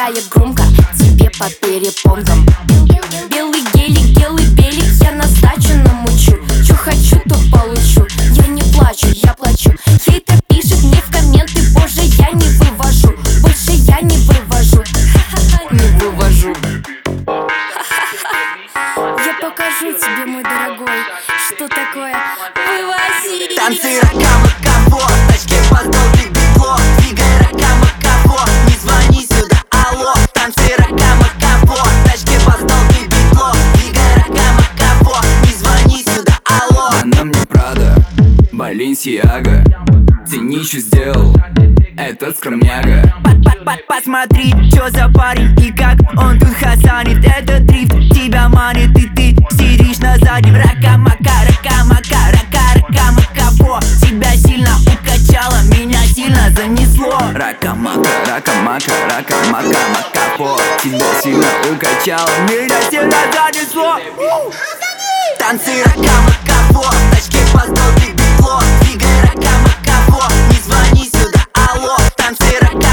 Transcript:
я громко тебе по перепонкам. Белый белик, я на сдачу намучу. Чё хочу, то получу. Я не плачу, я плачу. Хейтер пишет мне в комменты: боже, я не вывожу. Больше я не вывожу. Не вывожу. Я покажу тебе, мой дорогой, что такое вывози. Танцы рака-мака-во, в тачке поздолбик бегло. Двигай рака-мака-во, не звони сюда, алло. Танцы рака-мака-во, в тачке поздолбик бегло. Двигай рака-мака-во, не звони сюда, алло. Она мне Прада, Баленсиага. Ценищу сделал этот скромняга. Посмотри, чё за парень и как он тут хасанит. Этот дрифт тебя манит, и ты сидишь на заднем. Рака-мака, рака-мака, рака-мака-во. Тебя сильно укачало, меня сильно занесло. Рака-мака, рака-мака, рака-мака-мака-во. Тебя сильно укачало, меня сильно занесло. Танцы рака-мака-во, в тачке поздолбик бегло. Двигай рака-мака-во, не звони сюда, алло. Танцы рака